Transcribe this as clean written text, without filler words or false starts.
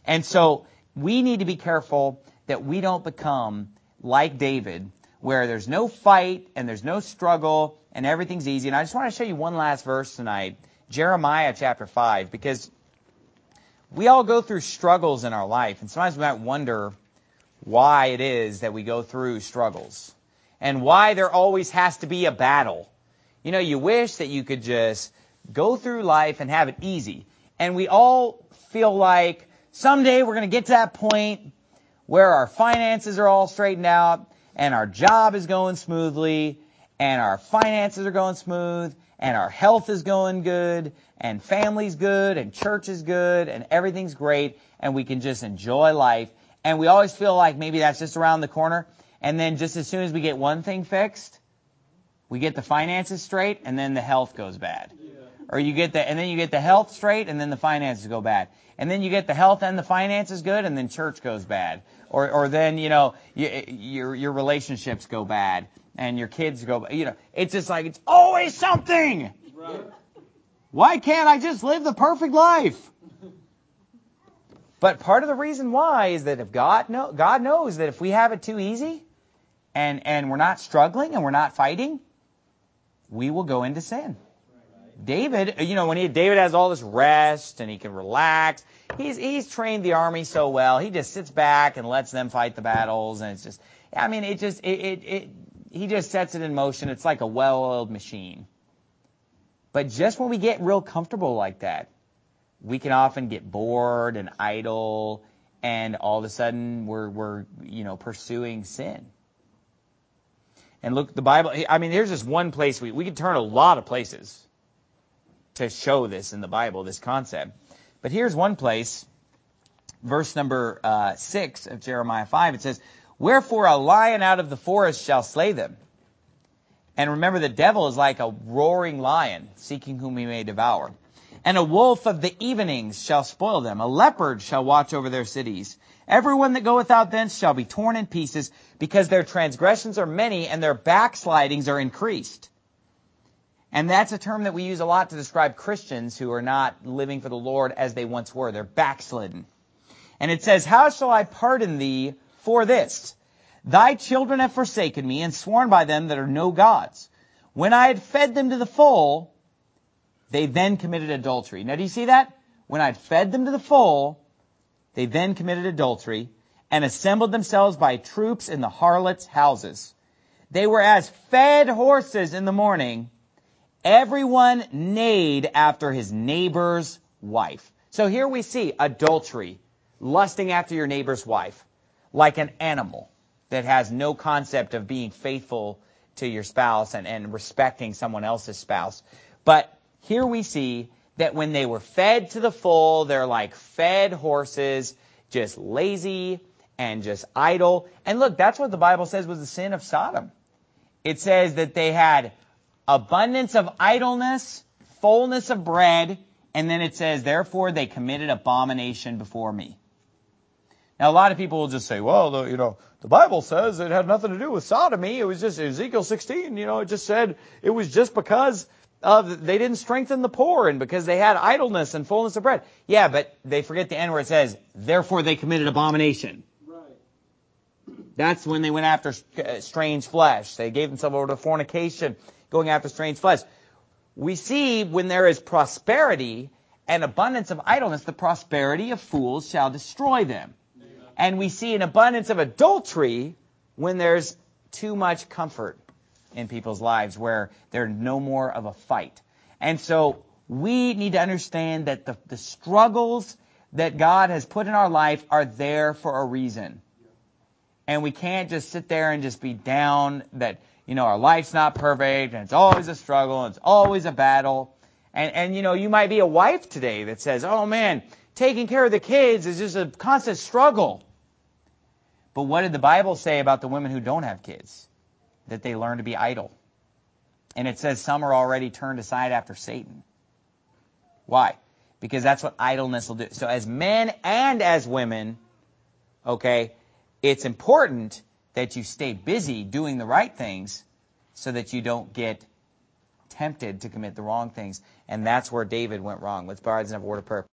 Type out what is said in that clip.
And so we need to be careful that we don't become like David, where there's no fight and there's no struggle and everything's easy. And I just want to show you one last verse tonight, Jeremiah chapter 5, because we all go through struggles in our life. And sometimes we might wonder why it is that we go through struggles and why there always has to be a battle. You know, you wish that you could just go through life and have it easy. And we all feel like someday we're going to get to that point where our finances are all straightened out and our job is going smoothly and our finances are going smooth and our health is going good and family's good and church is good and everything's great and we can just enjoy life. And we always feel like maybe that's just around the corner. And then just as soon as we get one thing fixed, we get the finances straight and then the health goes bad. Or you get the health straight and then the finances go bad. And then you get the health and the finances good and then church goes bad. Or then, your relationships go bad and your kids go, it's just like, it's always something. Right. Why can't I just live the perfect life? But part of the reason why is that if God knows that if we have it too easy and we're not struggling and we're not fighting, we will go into sin. David, David has all this rest and he can relax. He's trained the army so well. He just sits back and lets them fight the battles, and it's just, he just sets it in motion. It's like a well-oiled machine. But just when we get real comfortable like that, we can often get bored and idle, and all of a sudden we're pursuing sin. And look, the Bible, there's just one place we could turn a lot of places to show this in the Bible, this concept. But here's one place, verse number 6 of Jeremiah 5. It says, "Wherefore a lion out of the forest shall slay them." And remember, the devil is like a roaring lion, seeking whom he may devour. "And a wolf of the evenings shall spoil them. A leopard shall watch over their cities. Everyone that goeth out thence shall be torn in pieces, because their transgressions are many, and their backslidings are increased." And that's a term that we use a lot to describe Christians who are not living for the Lord as they once were. They're backslidden. And it says, "How shall I pardon thee for this? Thy children have forsaken me, and sworn by them that are no gods. When I had fed them to the full, they then committed adultery." Now, do you see that? When I had fed them to the full, they then committed adultery, and assembled themselves by troops in the harlots' houses. They were as fed horses in the morning. Everyone neighed after his neighbor's wife. So here we see adultery, lusting after your neighbor's wife, like an animal that has no concept of being faithful to your spouse and respecting someone else's spouse. But here we see that when they were fed to the full, they're like fed horses, just lazy and just idle. And look, that's what the Bible says was the sin of Sodom. It says that they had abundance of idleness, fullness of bread, and then it says, "Therefore they committed abomination before me." Now, a lot of people will just say, well, the Bible says it had nothing to do with sodomy. It was just Ezekiel 16, it just said it was just because they didn't strengthen the poor and because they had idleness and fullness of bread. Yeah, but they forget the end where it says, "Therefore they committed abomination." Right. That's when they went after strange flesh. They gave themselves over to fornication, going after strange flesh. We see when there is prosperity and abundance of idleness, the prosperity of fools shall destroy them. Yeah. And we see an abundance of adultery when there's too much comfort in people's lives, where there's no more of a fight. And so we need to understand that the struggles that God has put in our life are there for a reason. And we can't just sit there and just be down that our life's not perfect, and it's always a struggle, and it's always a battle. And you might be a wife today that says, "Oh man, taking care of the kids is just a constant struggle." But what did the Bible say about the women who don't have kids? That they learn to be idle. And it says some are already turned aside after Satan. Why? Because that's what idleness will do. So as men and as women, it's important that you stay busy doing the right things so that you don't get tempted to commit the wrong things. And that's where David went wrong. Let's bow our heads and have a word of prayer.